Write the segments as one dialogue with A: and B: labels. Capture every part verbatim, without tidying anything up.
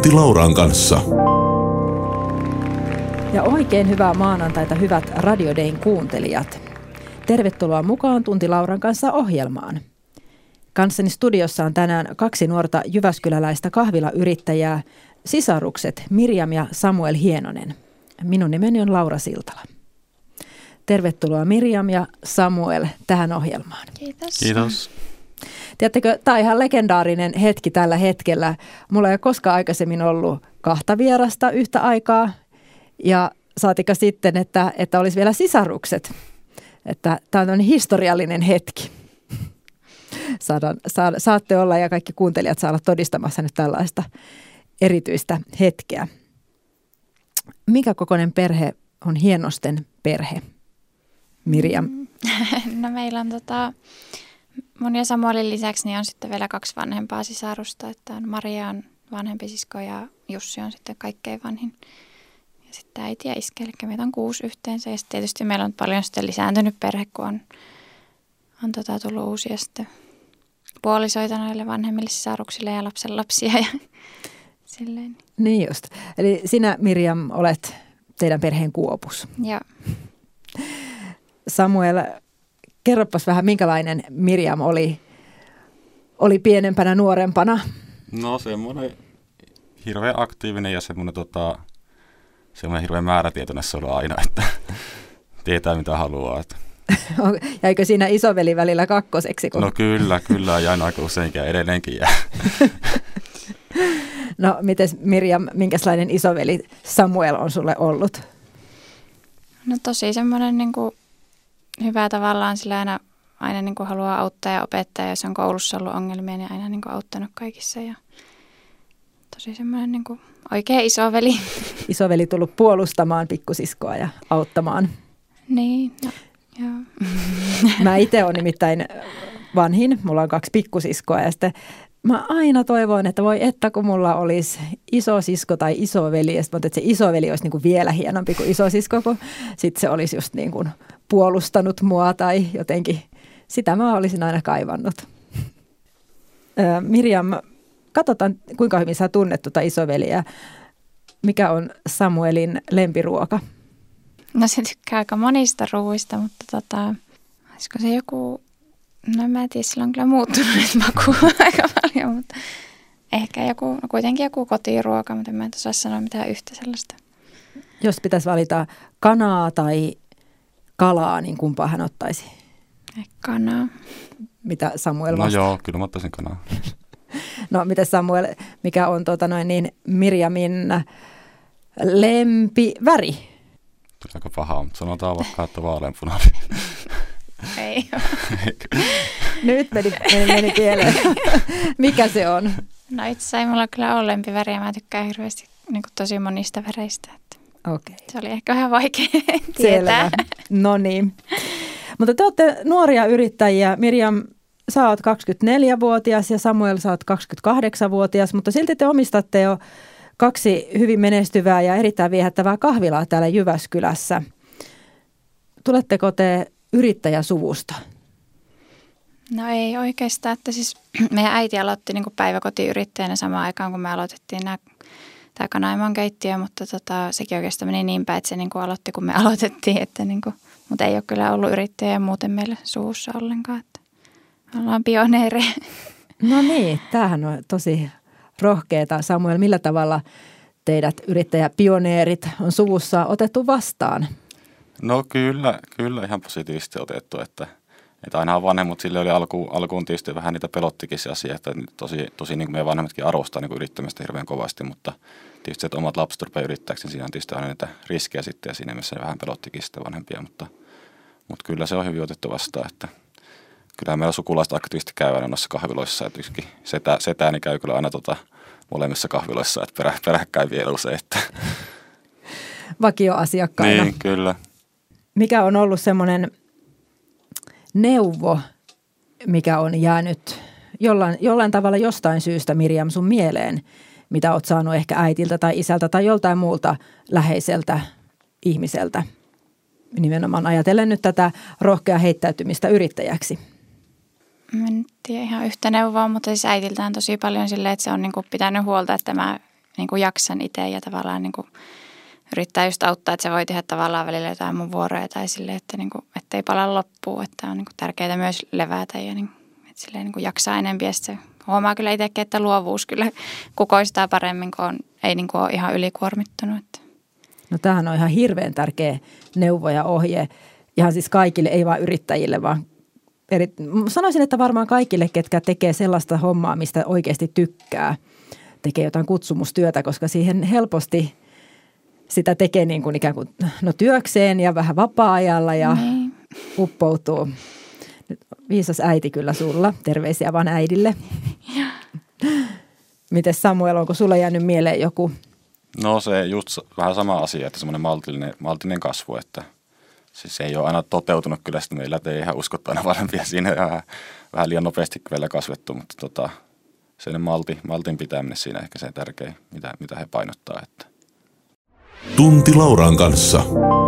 A: Tunti Lauran kanssa.
B: Ja oikein hyvää maanantaita, hyvät Radio Dayn kuuntelijat. Tervetuloa mukaan Tunti Lauran kanssa -ohjelmaan. Kanssani studiossa on tänään kaksi nuorta jyväskyläläistä kahvilayrittäjää, sisarukset Mirjam ja Samuel Hienonen. Minun nimeni on Laura Siltala. Tervetuloa Mirjam ja Samuel tähän ohjelmaan.
C: Kiitos.
D: Kiitos.
B: Tiedättekö, tämä on ihan legendaarinen hetki tällä hetkellä. Mulla ei ole koskaan aikaisemmin ollut kahta vierasta yhtä aikaa. Ja saatika sitten, että, että olisi vielä sisarukset. Että tämä on historiallinen hetki. Saadaan, saa, saatte olla ja kaikki kuuntelijat saa olla todistamassa nyt tällaista erityistä hetkeä. Mikä kokoinen perhe on Hienosten perhe? Mirjam.
C: No meillä on tota, mun ja Samuelin lisäksi niin on sitten vielä kaksi vanhempaa sisarusta. Että on Maria on vanhempi sisko ja Jussi on sitten kaikkein vanhin. Ja sitten äiti ja iskä, eli meitä on kuusi yhteensä. Ja sitten tietysti meillä on paljon sitten lisääntynyt perhe, kun on, on tota tullut uusia sitten puolisoita noille vanhemmille sisaruksille ja lapsenlapsia ja silleen.
B: Niin just. Eli sinä, Mirjam, olet teidän perheen kuopus.
C: Joo.
B: Samuel, kerropas vähän, minkälainen Mirjam oli, oli pienempänä, nuorempana?
D: No semmoinen hirveän aktiivinen ja semmoinen, tota, semmoinen hirveän määrätietoinen se on aina, että tietää mitä haluaa. Että.
B: Jäikö siinä isoveli välillä kakkoseksi? Kun...
D: No kyllä, kyllä ja aina aika useinkin edelleenkin jää.
B: No mites Mirjam, minkälainen isoveli Samuel on sulle ollut?
C: No tosi semmoinen niin kuin hyvä tavallaan, sillä aina, aina niin kuin haluaa auttaa ja opettaa, ja jos on koulussa ollut ongelmia, niin aina niin kuin auttanut kaikissa. Ja tosi semmoinen niin kuin oikea isoveli.
B: Isoveli tullut puolustamaan pikkusiskoa ja auttamaan.
C: Niin, no, joo.
B: Mä itse olen nimittäin vanhin, mulla on kaksi pikkusiskoa ja sitten mä aina toivoin, että voi että kun mulla olisi isosisko tai isoveli, ja sitten että se isoveli olisi niin kuin vielä hienompi kuin isosisko, kun sitten se olisi just niin kuin puolustanut mua tai jotenkin, sitä mä olisin aina kaivannut. Öö, Mirjam, katsotaan kuinka hyvin sä tunnet tuota isoveliä. Mikä on Samuelin lempiruoka?
C: No se tykkää aika monista ruuista, mutta tota, olisiko se joku... No mä en tiedä, sillä on kyllä muuttunut nyt maku aika paljon, mutta ehkä joku, no kuitenkin joku kotiruoka, mutta mä en osaa sanoa mitään yhtä sellaista.
B: Jos pitäisi valita kanaa tai kalaa, niin kumpaa hän ottaisi?
C: Kanaa.
B: Mitä Samuel vastaa?
D: No joo, kyllä mä ottaisin kanaa.
B: No mitä Samuel, mikä on tuota noin niin Mirjamin lempiväri?
D: Aika paha, mutta sanotaan vaikka, että vaaleanpunainen.
C: Ei
B: Nyt meni, meni, meni pieleen. Mikä se on?
C: No itse asiassa ei mulla kyllä ole lempiväriä. Mä tykkään hirveästi niin kuin tosi monista väreistä.
B: Okei.
C: Se oli ehkä vähän vaikea tietää.
B: Selvä. No niin. Mutta te olette nuoria yrittäjiä. Mirjam, sä oot kaksikymmentäneljävuotias ja Samuel, sä oot kaksikymmentäkahdeksanvuotias, mutta silti te omistatte jo kaksi hyvin menestyvää ja erittäin viehättävää kahvilaa täällä Jyväskylässä. Tuletteko te yrittäjäsuvusta?
C: No ei oikeastaan, että siis meidän äiti aloitti niin kuin päiväkotiyrittäjänä samaan aikaan, kun me aloitettiin nämä, tämä Kanaimon keittiö, mutta tota, sekin oikeastaan meni niin päin, että se niin kuin aloitti, kun me aloitettiin, että niin kuin, mutta ei ole kyllä ollut yrittäjä muuten meillä suvussa ollenkaan, että ollaan pioneereja.
B: No niin, tämähän on tosi rohkeata. Samuel, millä tavalla teidät yrittäjäpioneerit on suvussa otettu vastaan?
D: No kyllä, kyllä ihan positiivisesti otettu, että, että ainahan vanhemmat sille oli alku, alkuun tietysti vähän niitä pelottikin se asia, että tosi, tosi niin kuin meidän vanhemmatkin arvostaa niin kuin yrittämistä hirveän kovasti, mutta tietysti, että omat lapset rupeaa yrittäjäksi, niin siinä on tietysti aina niitä riskejä sitten ja siinä mielessä vähän pelottikin sitten vanhempia, mutta, mutta kyllä se on hyvin otettu vastaan, että kyllä meillä sukulaiset aktiivisesti käy aina noissa kahviloissa, että yksikin setä, setääni käy kyllä aina tota molemmissa kahviloissa, että perä, peräkkäin vielä usein, että
B: vakioasiakkaina.
D: Niin, kyllä.
B: Mikä on ollut semmoinen neuvo, mikä on jäänyt jollain, jollain tavalla jostain syystä, Mirjam, sun mieleen, mitä oot saanut ehkä äitiltä tai isältä tai joltain muulta läheiseltä ihmiseltä? Nimenomaan ajatellen nyt tätä rohkeaa heittäytymistä yrittäjäksi.
C: Mä en tiedä ihan yhtä neuvoa, mutta siis äitiltään tosi paljon silleen, että se on niin kuin pitänyt huolta, että mä niin kuin jaksan itse ja tavallaan niin kuin yrittää just auttaa, että se voi tehdä tavallaan välillä jotain mun vuoroja tai silleen, että niin kuin, ettei pala loppuun, että on niin kuin tärkeää myös levätä ja niin, että silleen niin kuin jaksaa enemmän ja se huomaa kyllä itsekin, että luovuus kyllä kukoistaa paremmin, kun on, ei niin kuin ole ihan ylikuormittunut. Että.
B: No tämähän on ihan hirveän tärkeä neuvo ja ohje, ihan siis kaikille, ei vaan yrittäjille, vaan eri, sanoisin, että varmaan kaikille, ketkä tekee sellaista hommaa, mistä oikeasti tykkää, tekee jotain kutsumustyötä, koska siihen helposti sitä tekee niin kuin ikään kuin no työkseen ja vähän vapaa-ajalla ja niin. uppoutuu. Viisas äiti kyllä sulla, terveisiä vaan äidille. Mites Samuel, onko sulla jäänyt mieleen joku?
D: No se just vähän sama asia, että semmoinen maltillinen, maltillinen kasvu, että siis se ei ole aina toteutunut kyllä, sitten meillä ei ihan uskottu aina vanhempia siinä ja vähän, vähän liian nopeasti vielä kasvettu, mutta tota, sen malti, maltin pitäminen siinä ehkä se tärkein, mitä, mitä he painottaa. Että.
A: Tunti Lauran kanssa.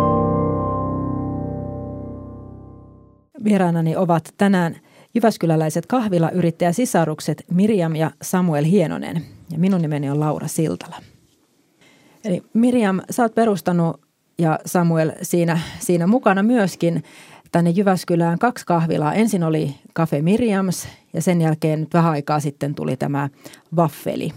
B: Vieraanani ovat tänään jyväskyläläiset kahvilayrittäjäsisarukset Mirjam ja Samuel Hienonen ja minun nimeni on Laura Siltala. Eli Mirjam, sä oot perustanut ja Samuel siinä, siinä mukana myöskin tänne Jyväskylään kaksi kahvilaa. Ensin oli Cafe Mirjams ja sen jälkeen nyt vähän aikaa sitten tuli tämä Vaffeli.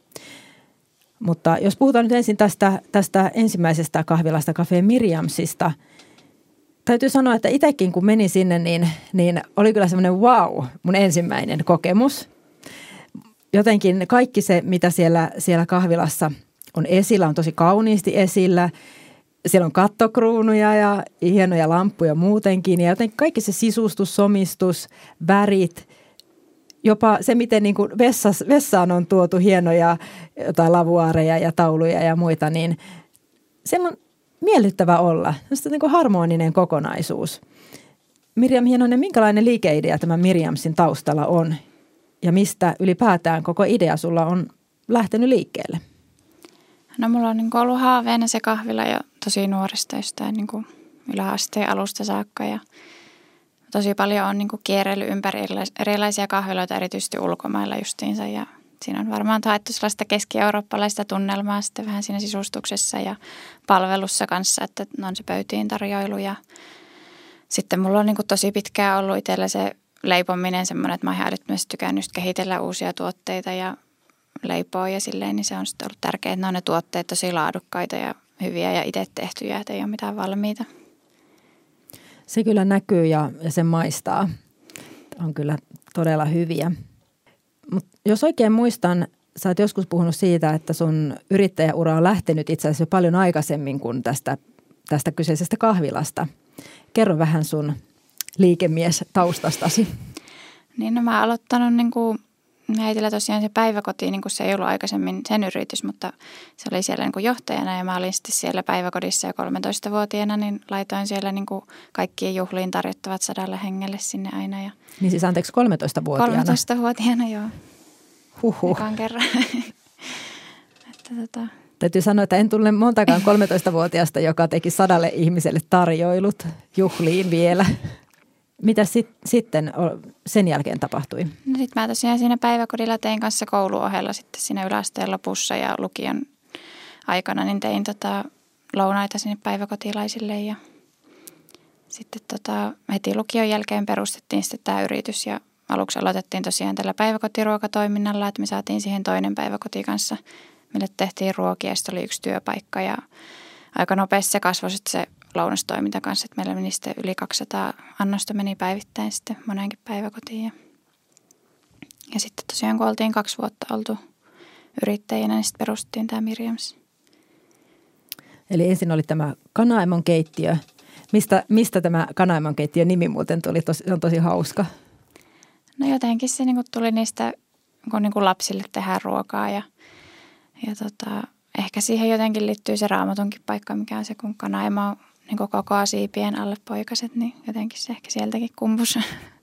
B: Mutta jos puhutaan nyt ensin tästä, tästä ensimmäisestä kahvilasta Cafe Mirjamsista, täytyy sanoa, että itsekin kun menin sinne, niin, niin oli kyllä semmoinen wow, mun ensimmäinen kokemus. Jotenkin kaikki se, mitä siellä, siellä kahvilassa on esillä, on tosi kauniisti esillä. Siellä on kattokruunuja ja hienoja lamppuja muutenkin ja jotenkin kaikki se sisustus, somistus, värit, jopa se, miten niin kuin vessas, vessaan on tuotu hienoja jotain lavuaareja ja tauluja ja muita, niin siellä on miellyttävä olla. Se on niin kuin harmoninen kokonaisuus. Mirjam Hienonen, minkälainen liikeidea tämä Mirjamsin taustalla on ja mistä ylipäätään koko idea sulla on lähtenyt liikkeelle?
C: No mulla on niin kuin ollut haaveena se kahvila jo tosi nuoresta jostain niin kuin yläasteen alusta saakka ja tosi paljon on niin kuin kierrellyt ympäri erilaisia kahviloita, erityisesti ulkomailla justiinsa ja siinä on varmaan haettu sellaista keski-eurooppalaista tunnelmaa sitten vähän siinä sisustuksessa ja palvelussa kanssa, että on se pöytiin tarjoilu ja sitten mulla on niin kuin tosi pitkään ollut itsellä se leipominen semmoinen, että mä oon ihan älyttömästi tykännyt kehitellä uusia tuotteita ja leipoa ja silleen, niin se on sitten ollut tärkeää, että ne on ne tuotteet tosi laadukkaita ja hyviä ja itse tehtyjä, että ei ole mitään valmiita.
B: Se kyllä näkyy ja, ja se maistaa. On kyllä todella hyviä. Mut jos oikein muistan, sä oot joskus puhunut siitä, että sun yrittäjäura on lähtenyt itse asiassa jo paljon aikaisemmin kuin tästä, tästä kyseisestä kahvilasta. Kerro vähän sun liikemies taustastasi.
C: Niin no mä oon aloittanut niin kuin äitillä tosiaan se päiväkoti, niin kuin se ei ollut aikaisemmin sen yritys, mutta se oli siellä niin kuin johtajana ja mä olin sitten siellä päiväkodissa ja kolmetoistavuotiaana, niin laitoin siellä niin kuin kaikkien juhliin tarjottavat sadalle hengelle sinne aina. Ja
B: niin siis anteeksi kolmetoistavuotiaana?
C: kolmetoistavuotiaana, joo.
B: Huhhuh.
C: Ekan kerran. että, tota.
B: Täytyy sanoa, että en tunne montakaan kolmetoistavuotiaasta, joka teki sadalle ihmiselle tarjoilut juhliin vielä. Mitä sit, sitten sen jälkeen tapahtui?
C: No sitten mä tosiaan siinä päiväkodilla tein kanssa kouluohella sitten siinä yläasteen lopussa ja lukion aikana, niin tein tota lounaita sinne päiväkotilaisille ja sitten tota heti lukion jälkeen perustettiin sitten tämä yritys ja aluksi aloitettiin tosiaan tällä päiväkotiruokatoiminnalla, että me saatiin siihen toinen päiväkoti kanssa, mille tehtiin ruokia ja sitten oli yksi työpaikka ja aika nopeasti se kasvoi sitten se lounastoiminta kanssa, että meillä meni sitten yli kaksisataa annosta meni päivittäin sitten moneenkin päiväkotiin. Ja, ja sitten tosiaan kun oltiin kaksi vuotta oltu yrittäjinä, niin sitten perustettiin tämä Mirjams.
B: Eli ensin oli tämä Kanaimon keittiö. Mistä, mistä tämä Kanaimon keittiön nimi muuten tuli? Tosi, se on tosi hauska.
C: No jotenkin se niin kuin tuli niistä, kun niin kuin lapsille tehdään ruokaa ja, ja tota, ehkä siihen jotenkin liittyy se Raamatunkin paikka, mikä on se, kun Kanaimo on niin kuin kokoaa siipien alle poikaset, niin jotenkin se ehkä sieltäkin kumpus.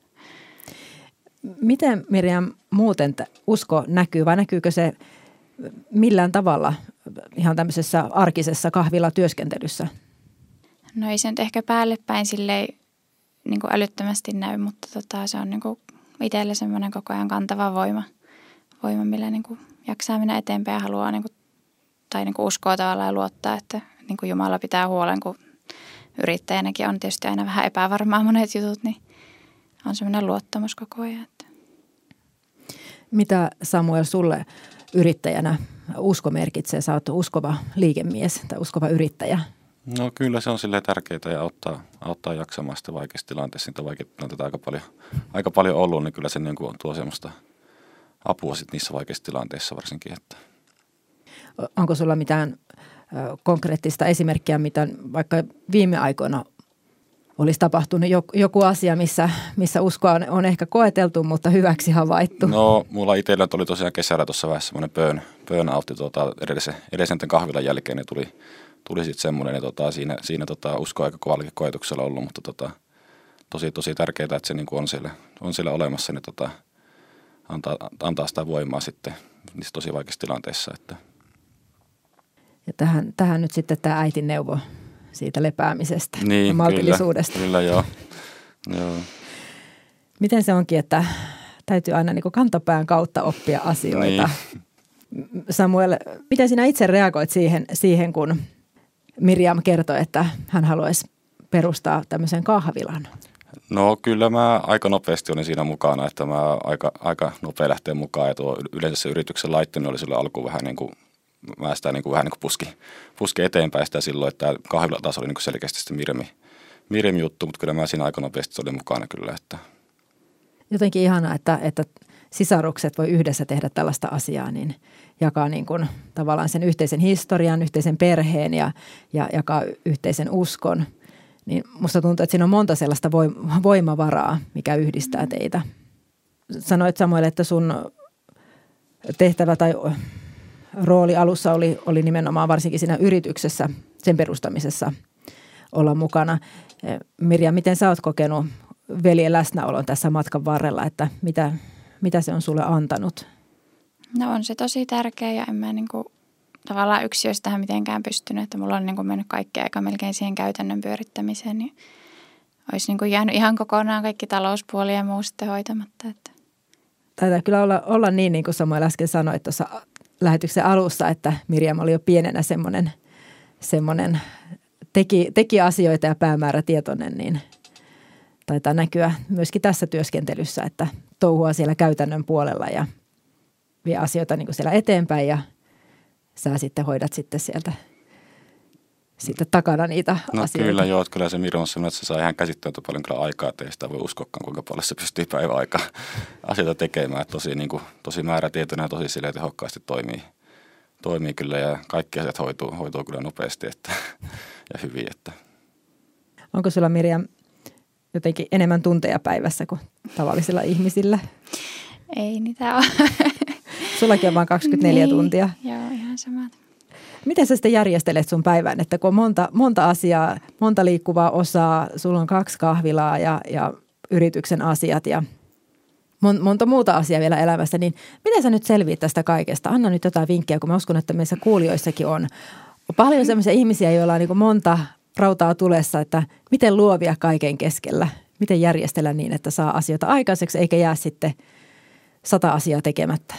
B: Miten Mirjam muuten usko näkyy vai näkyykö se millään tavalla ihan tämmöisessä arkisessa kahvilatyöskentelyssä?
C: No ei se nyt ehkä päälle päin silleen niin kuin älyttömästi näy, mutta tota, se on niin kuin itselle semmoinen koko ajan kantava voima, voima millä niin kuin jaksaa mennä eteenpäin ja haluaa niin kuin tai niin kuin uskoo tavallaan ja luottaa, että niin kuin Jumala pitää huolen, kun yrittäjänäkin on tietysti aina vähän epävarmaa monet jutut, niin on semmoinen luottamus koko ajan.
B: Mitä Samuel sulle yrittäjänä usko merkitsee? Sä oot uskova liikemies tai uskova yrittäjä.
D: No kyllä se on silleen tärkeää ja auttaa, auttaa jaksamaan sitä vaikeassa tilanteessa. Niitä vaikeita tilanteita aika paljon, aika paljon ollut, niin kyllä se niin kuin tuo semmoista apua sit niissä vaikeissa tilanteissa varsinkin. Että.
B: Onko sulla mitään konkreettista esimerkkiä, mitä vaikka viime aikoina olisi tapahtunut joku asia, missä, missä uskoa on, on ehkä koeteltu, mutta hyväksi havaittu?
D: No mulla itsellä tuli tosiaan kesällä tuossa vähän semmoinen burn, burn-outti tuota, edellisen, edellisen kahvilan jälkeen, niin tuli, tuli sitten semmoinen, ja tota, siinä, siinä tota, usko aika kovallakin koetuksella ollut, mutta tota, tosi, tosi tärkeää, että se niin kuin on, siellä, on siellä olemassa, niin tota, antaa, antaa sitä voimaa sitten niissä tosi vaikeissa tilanteissa. Että.
B: Ja tähän, tähän nyt sitten tämä äitin neuvo siitä lepäämisestä
D: niin,
B: ja maltillisuudesta.
D: Kyllä, kyllä joo. joo.
B: Miten se onkin, että täytyy aina niin kuin kantapään kautta oppia asioita? Niin. Samuel, miten sinä itse reagoit siihen, siihen, kun Miriam kertoi, että hän haluaisi perustaa tämmöisen kahvilan?
D: No kyllä mä aika nopeasti olin siinä mukana, että mä aika, aika nopea lähteä mukaan ja tuo yleensä se yrityksen laittaminen oli sille alkuun vähän niin kuin mä sitä niin kuin vähän niin kuin puski, puski eteenpäin sitä silloin, että tämä kahvila taas oli niin kuin selkeästi sitten Mirjami, Mirjami juttu, mutta kyllä mä siinä aika nopeasti olin mukana kyllä. Että.
B: Jotenkin ihanaa, että, että sisarukset voi yhdessä tehdä tällaista asiaa, niin jakaa niin kuin tavallaan sen yhteisen historian, yhteisen perheen ja, ja jakaa yhteisen uskon. Niin musta tuntuu, että siinä on monta sellaista voimavaraa, mikä yhdistää teitä. Sanoit Samuel, että sun tehtävä tai rooli alussa oli, oli nimenomaan varsinkin siinä yrityksessä, sen perustamisessa olla mukana. Mirjam, miten sä oot kokenut veljen läsnäolon tässä matkan varrella, että mitä, mitä se on sulle antanut?
C: No on se tosi tärkeä ja en mä niin kuin, tavallaan yksiöistä tähän mitenkään pystynyt, että mulla on niin kuin mennyt kaikki aika melkein siihen käytännön pyörittämiseen, niin olisi niin kuin jäänyt ihan kokonaan kaikki talouspuoli ja muu sitten hoitamatta. Että.
B: Taitaa kyllä olla, olla niin, niin kuin Samuel äsken sanoi tuossa lähetyksen alussa, että Mirjam oli jo pienenä semmoinen, semmoinen teki, teki asioita ja päämäärätietoinen, niin taitaa näkyä myöskin tässä työskentelyssä, että touhua siellä käytännön puolella ja vie asioita niin kuin siellä eteenpäin ja sä sitten hoidat sitten sieltä sitten takana niitä
D: no,
B: asioita.
D: Kyllä joo, kyllä se Mirjam on sellainen, että se saa ihan käsittämättä paljon kyllä aikaa, että ei sitä voi uskokaan, kuinka paljon se pystyy päivän aikaa asioita tekemään. Että tosi, niin kuin, tosi määrätietoinen ja tosi silleen tehokkaasti toimii, toimii kyllä ja kaikki asiat hoituu, hoituu kyllä nopeasti että, ja hyvin. Että.
B: Onko sulla Mirjam jotenkin enemmän tunteja päivässä kuin tavallisilla ihmisillä?
C: Ei niitä ole.
B: Sullakin on vain kaksikymmentäneljä
C: niin,
B: tuntia.
C: Joo, ihan sama.
B: Miten sä sitten järjestelet sun päivän, että kun on monta, monta asiaa, monta liikkuvaa osaa, sulla on kaksi kahvilaa ja, ja yrityksen asiat ja mon, monta muuta asiaa vielä elämässä, niin miten sä nyt selviät tästä kaikesta? Anna nyt jotain vinkkejä, kun mä uskon, että meissä kuulijoissakin on paljon sellaisia ihmisiä, joilla on niin kuin monta rautaa tulessa, että miten luovia kaiken keskellä, miten järjestellä niin, että saa asioita aikaiseksi eikä jää sitten sata asiaa tekemättä.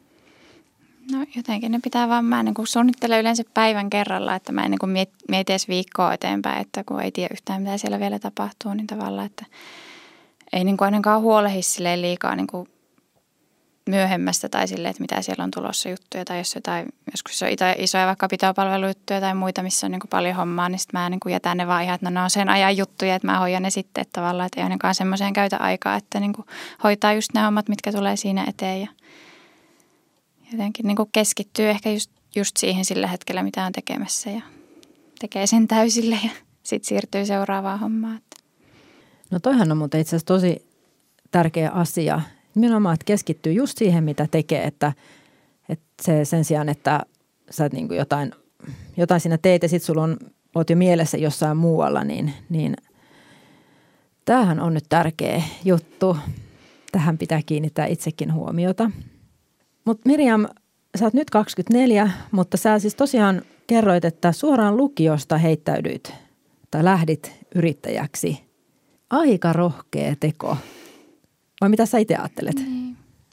C: No jotenkin ne pitää vaan, mä niin kuin suunnittelen yleensä päivän kerralla, että mä en niin kuin mieti edes viikkoa eteenpäin, että kun ei tiedä yhtään mitä siellä vielä tapahtuu, niin tavallaan, että ei niin kuin ainakaan huolehi silleen liikaa niin kuin myöhemmästä tai silleen, että mitä siellä on tulossa juttuja tai jos jotain, joskus on isoja vaikka pitopalvelujuttuja tai muita, missä on niin kuin paljon hommaa, niin sitten mä niin kuin jätän ne vaan ihan, että no ne on sen ajan juttuja, että mä hoidan ne sitten, että tavallaan, että ei ainakaan semmoiseen käytä aikaa, että niin kuin hoitaa just ne hommat, mitkä tulee siinä eteen ja jotenkin niin kuin keskittyy ehkä just, just siihen sillä hetkellä, mitä on tekemässä ja tekee sen täysille ja sitten siirtyy seuraavaan hommaan.
B: No toihan on muuten itse asiassa tosi tärkeä asia. Nimenomaan, että keskittyy just siihen, mitä tekee, että, että se sen sijaan, että sä niin kuin jotain, jotain siinä teet ja sitten sulla on, oot jo mielessä jossain muualla, niin, niin tämähän on nyt tärkeä juttu. Tähän pitää kiinnittää itsekin huomiota. Mutta Mirjam, sä oot nyt kaksikymmentäneljä, mutta sä siis tosiaan kerroit, että suoraan lukiosta heittäydyit tai lähdit yrittäjäksi. Aika rohkea teko. Vai mitä sä itse ajattelet?
C: Niin.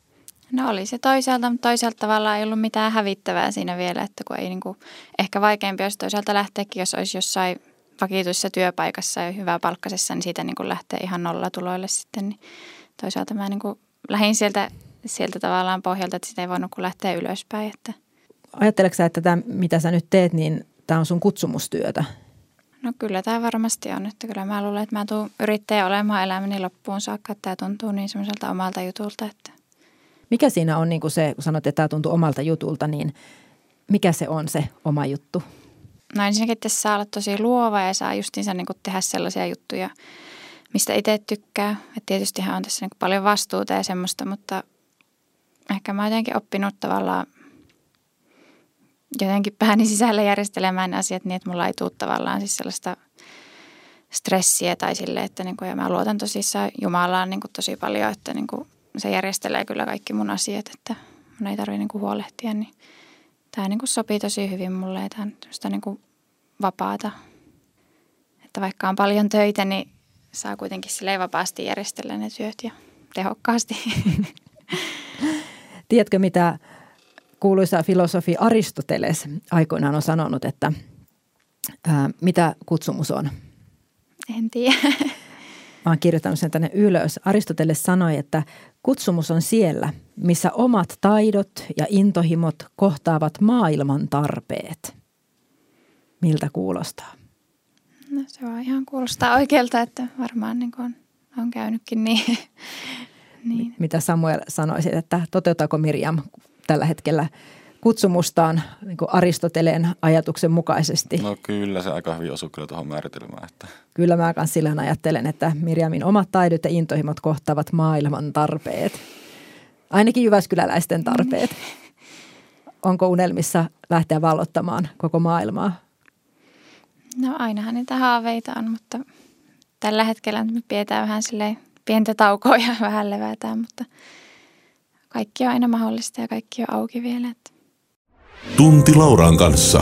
C: No oli se toisaalta, mutta toisaalta tavallaan ei ollut mitään hävittävää siinä vielä, että kun ei niin kuin, ehkä vaikeampi olisi toisaalta lähteäkin, jos olisi jossain vakituisessa työpaikassa ja hyvää palkkasessa, niin siitä niin kuin lähtee ihan nollatuloille sitten. Niin toisaalta mä niin kuin lähdin sieltä, sieltä tavallaan pohjalta, että sitä ei voinut kuin lähteä ylöspäin. Että.
B: Ajatteleksä sä, että tämä, mitä sä nyt teet, niin tämä on sun kutsumustyötä?
C: No kyllä tämä varmasti on, että kyllä mä luulen, että mä tuun yrittäjä olemaan elämäni loppuun saakka, että tämä tuntuu niin semmoiselta omalta jutulta. Että.
B: Mikä siinä on niin kuin se, kun sanot, että tämä tuntuu omalta jutulta, niin mikä se on se oma juttu?
C: No ensinnäkin tässä saa olla tosi luova ja saa justiinsa niin kuin tehdä sellaisia juttuja, mistä itse tykkää. Et tietystihän on tässä niin kuin paljon vastuuta ja semmoista, mutta ehkä mä oon jotenkin oppinut tavallaan jotenkin pääni sisällä järjestelemään asiat niin, että mulla ei tule tavallaan siis sellaista stressiä tai silleen, että niin kuin, ja mä luotan tosissaan Jumalaan niin kuin tosi paljon, että niin kuin se järjestelee kyllä kaikki mun asiat, että mun ei tarvitse niin kuin huolehtia, niin tämä niin kuin sopii tosi hyvin mulle ja tämä on semmoista niin kuin vapaata, että vaikka on paljon töitä, niin saa kuitenkin silleen vapaasti järjestellä ne työt ja tehokkaasti.
B: Tiedätkö, mitä kuuluisa filosofi Aristoteles aikoinaan on sanonut, että ää, mitä kutsumus on?
C: En tiedä.
B: Mä oon kirjoittanut sen tänne ylös. Aristoteles sanoi, että kutsumus on siellä, missä omat taidot ja intohimot kohtaavat maailman tarpeet. Miltä kuulostaa?
C: No se vaan ihan kuulostaa oikealta, että varmaan niin on, on käynytkin niin. niin.
B: Mitä Samuel sanoisit, että toteuttaako Miriam tällä hetkellä kutsumustaan niin kuin Aristoteleen ajatuksen mukaisesti?
D: No kyllä, se aika hyvin osuu kyllä tuohon määritelmään. Että.
B: Kyllä mä kanssa sillä ajattelen, että Miriamin omat taidot ja intohimot kohtaavat maailman tarpeet. Ainakin jyväskyläläisten tarpeet. Onko unelmissa lähteä vallottamaan koko maailmaa?
C: No ainahan niitä haaveita on, mutta tällä hetkellä me pidetään vähän silleen pientä taukoa ja vähän levätään, mutta kaikki on aina mahdollista ja kaikki on auki vielä. Että.
A: Tunti Lauran kanssa.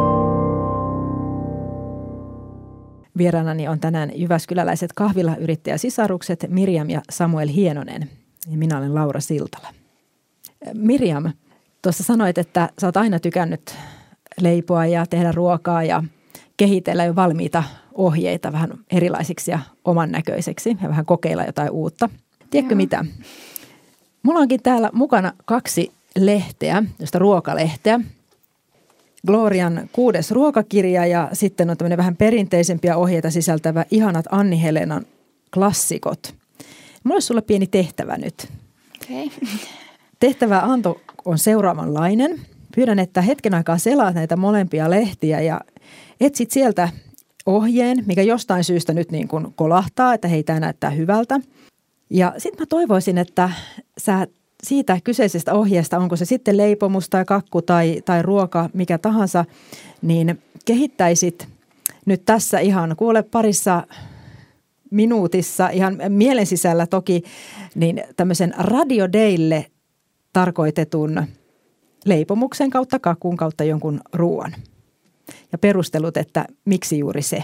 B: Vieraanani on tänään jyväskyläläiset kahvilayrittäjäsisarukset Miriam ja Samuel Hienonen. Ja minä olen Laura Siltala. Miriam, tuossa sanoit, että sä oot aina tykännyt leipoa ja tehdä ruokaa ja kehitellä jo valmiita ohjeita vähän erilaisiksi ja oman näköiseksi ja vähän kokeilla jotain uutta. Tiedätkö Joo. mitä? Mulla onkin täällä mukana kaksi lehteä, josta ruokalehteä. Glorian kuudes ruokakirja ja sitten on tämmöinen vähän perinteisempiä ohjeita sisältävä Ihanat Anni Helenan klassikot. Mulla olisi sulle pieni tehtävä nyt.
C: Okay.
B: Tehtävä anto on seuraavanlainen. Pyydän, että hetken aikaa selaat näitä molempia lehtiä ja etsit sieltä ohjeen, mikä jostain syystä nyt niin kuin kolahtaa, että hei, tämä näyttää hyvältä. Ja sitten mä toivoisin, että sä siitä kyseisestä ohjeesta, onko se sitten leipomus tai kakku tai, tai ruoka, mikä tahansa, niin kehittäisit nyt tässä ihan kuule parissa minuutissa, ihan mielen sisällä toki, niin tämmöisen Radio Daylle tarkoitetun leipomuksen kautta, kakun kautta jonkun ruoan. Ja perustelut, että miksi juuri se.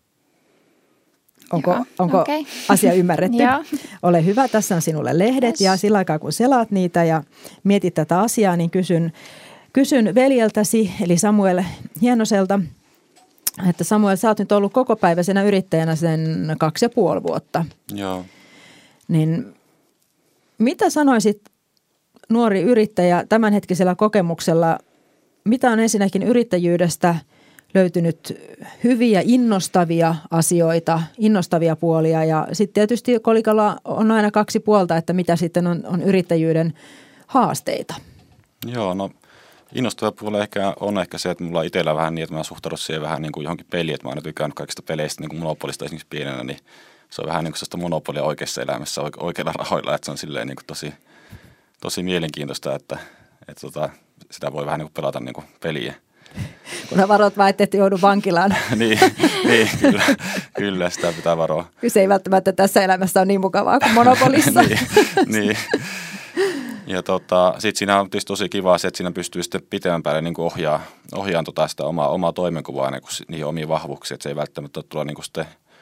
B: Onko,
C: Joo,
B: onko
C: okay.
B: asia ymmärretty?
C: Joo.
B: Ole hyvä, tässä on sinulle lehdet yes. ja sillä aikaa kun selaat niitä ja mietit tätä asiaa, niin kysyn, kysyn veljeltäsi eli Samuel Hienoselta, että Samuel, sä oot nyt ollut kokopäiväisenä yrittäjänä sen kaksi ja puoli vuotta.
D: Joo.
B: Niin mitä sanoisit nuori yrittäjä tämänhetkisellä kokemuksella, mitä on ensinnäkin yrittäjyydestä löytynyt hyviä, innostavia asioita, innostavia puolia ja sitten tietysti kolikalla on aina kaksi puolta, että mitä sitten on, on yrittäjyyden haasteita.
D: Joo, no innostava puoli ehkä on ehkä se, että mulla on itsellä vähän niin, että mä suhtaudun siihen vähän niin kuin johonkin peliin, että mä oon aina tykännyt kaikista peleistä, niin kuin Monopolista esimerkiksi pienenä, niin se on vähän niin kuin sellaista monopolia oikeassa elämässä oikeilla rahoilla, että se on silleen niin kuin tosi, tosi mielenkiintoista, että, että tota, sitä voi vähän niin kuin pelata niin kuin peliä.
B: Kun varot vaan, että et joudu vankilaan.
D: niin, niin kyllä, kyllä, sitä pitää varoa.
B: Kyse ei välttämättä tässä elämässä ole niin mukavaa kuin Monopolissa.
D: niin, niin. Ja tota, sitten siinä on tietysti tosi kiva se, että siinä pystyy sitten pitemmän päälle niin ohjaa, ohjaan tota sitä omaa, omaa toimenkuvaa niin niihin omiin vahvuuksiin, että se ei välttämättä tule niin sitten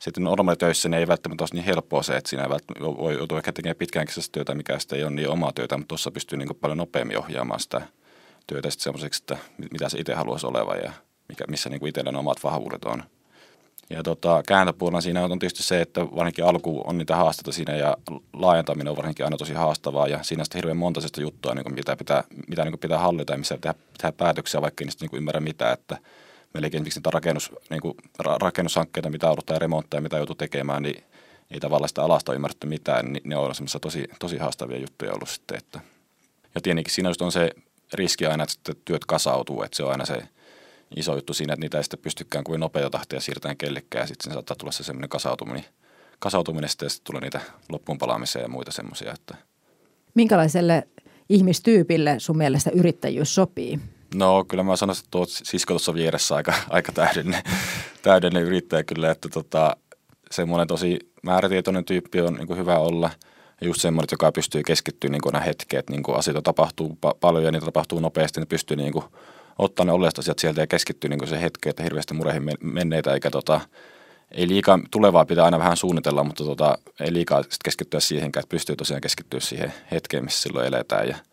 D: sitten normaalitöissä niin ei välttämättä ole niin helppoa se, että siinä voi joutua ehkä tekemään pitkäänkisestä työtä, mikä sitten ei ole niin omaa työtä, mutta tuossa pystyy niin kuin paljon nopeammin ohjaamaan sitä työtä sitten semmoiseksi, että mitä se itse haluaisi olevan ja mikä, missä niin kuin itsellä ne omat vahvuudet on. Ja tota, kääntöpuolella siinä on tietysti se, että varsinkin alku on niitä haasteita siinä ja laajentaminen on varsinkin aina tosi haastavaa ja siinä on sitten hirveän monta sellaista juttua, niin kuin mitä pitää, mitä niin kuin pitää hallita ja missä pitää tehdä päätöksiä, vaikka ei niistä niin kuin ymmärrä mitään, että meilläkin esimerkiksi niitä rakennus, niin kuin rakennushankkeita, mitä odottaa ja remontteja, mitä joutuu tekemään, niin ei tavallaan sitä alasta ymmärretty mitään, niin ne on semmoisia tosi, tosi haastavia juttuja ollut sitten. Että. Ja tietenkin siinä just on se riski aina, että työt kasautuu, että se on aina se iso juttu siinä, että niitä ei sitten pystykään kuin nopeita tahtia siirtämään kellekään ja sitten saattaa tulla se semmoinen kasautuminen, kasautuminen sitten ja sitten tulee niitä loppuunpalaamisia ja muita semmoisia. Että.
B: Minkälaiselle ihmistyypille sun mielestä yrittäjyys sopii?
D: No kyllä mä sanoisin, että tuo sisko tuossa vieressä aika, aika täydellinen, täydellinen yrittäjä kyllä, että tota, semmoinen tosi määrätietoinen tyyppi on niin kuin hyvä olla. Ja just semmoinen, joka pystyy keskittymään niin nämä hetket, että niin kuin asioita tapahtuu pa- paljon ja niitä tapahtuu nopeasti, niin pystyy niin kuin ottaa ne oleelliset asiat sieltä ja keskittyä niin kuin se hetki, että hirveästi mureihin menneitä eikä tota, ei liikaa, tulevaa pitää aina vähän suunnitella, mutta tota, ei liikaa keskittyä siihenkään, että pystyy tosiaan keskittyä siihen hetkeen, missä silloin eletään ja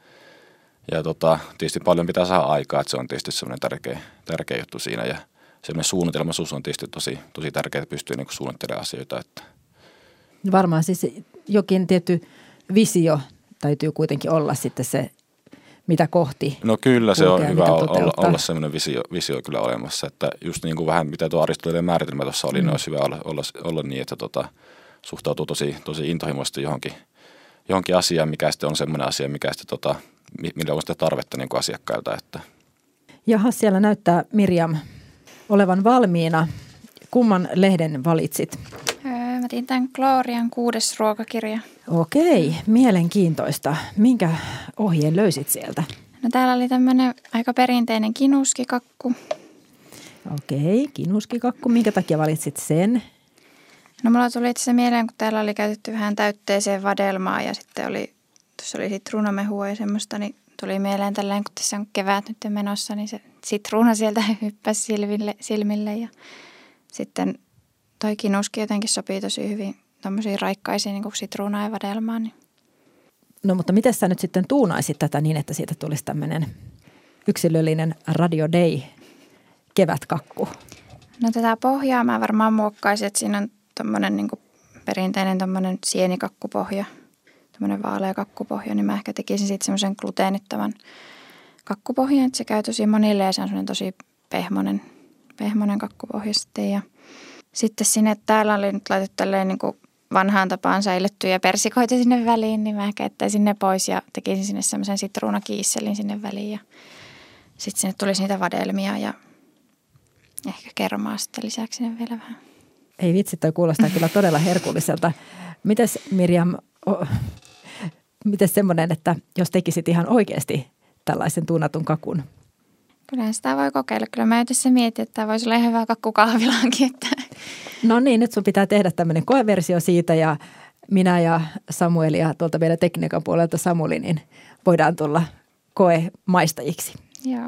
D: Ja tota, tietysti paljon pitää saada aikaa, että se on tietysti semmoinen tärkeä, tärkeä juttu siinä ja semmoinen suunnitelmaisuus on tietysti tosi, tosi tärkeää, että pystyy niin kuin suunnittelemaan asioita. Että.
B: Varmaan siis jokin tietty visio täytyy kuitenkin olla sitten se, mitä kohti.
D: No kyllä se
B: kulkea,
D: on hyvä olla, olla semmoinen visio, visio kyllä olemassa, että just niin kuin vähän mitä tuo Aristoteleen määritelmä tuossa oli, mm. niin olisi hyvä olla, olla, olla niin, että tota, suhtautuu tosi, tosi intohimoisesti johonkin, johonkin asiaan, mikä sitten on semmoinen asia, mikä sitten tota, millä on sitä tarvetta niin kuin asiakkailta. Että.
B: Jaha, siellä näyttää Mirjam olevan valmiina. Kumman lehden valitsit?
C: Öö, mä tein tämän Glorian kuudes ruokakirja.
B: Okei, mielenkiintoista. Minkä ohjeen löysit sieltä?
C: No täällä oli tämmöinen aika perinteinen kinuskikakku.
B: Okei, kinuskikakku. Minkä takia valitsit sen?
C: No mulla tuli itse mieleen, kun täällä oli käytetty vähän täytteeseen vadelmaa ja sitten oli tuossa oli sitruunamehua ja semmoista, niin tuli mieleen tällainen, kun tässä on kevät nyt menossa, niin se sitruuna sieltä hyppäsi silmille, silmille. Ja sitten toi kinuski jotenkin sopii tosi hyvin tommosiin raikkaisiin niin kuin sitruunaa ja vadelmaa. Niin.
B: No mutta miten sä nyt sitten tuunaisit tätä niin, että siitä tulisi tämmöinen yksilöllinen Radio Day kevätkakku?
C: No tätä pohjaa mä varmaan muokkaisin, että siinä on tommonen niin kuin perinteinen tommonen sienikakkupohja. Tämmöinen vaalea kakkupohja, niin mä ehkä tekisin siitä semmoisen gluteenittoman kakkupohjan, että se käy tosi monille ja se on semmoinen tosi pehmonen, pehmonen kakkupohja sitten. Ja sitten sinne täällä oli nyt laitettu tälleen niin kuin vanhaan tapaan säilyttyjä persikoita sinne väliin, niin mä ehkä ettäisin ne pois ja tekisin sinne semmoisen sitruunakiisselin sinne väliin. Ja sitten sinne tulisi niitä vadelmia ja ehkä kermaa sitten lisäksi sinne vielä vähän.
B: Ei vitsi, toi kuulostaa kyllä todella herkulliselta. Mites Mirjam, oh, mites semmoinen, että jos tekisit ihan oikeasti tällaisen tuunatun kakun?
C: Kyllähän sitä voi kokeilla. Kyllä mä yhdessä mietin, että tämä voisi olla ihan hyvä kakku kahvilaankin. Että.
B: No niin, nyt sun pitää tehdä tämmöinen koeversio siitä ja minä ja Samuel ja tuolta meidän tekniikan puolelta Samuli, niin voidaan tulla koemaistajiksi.
C: Joo.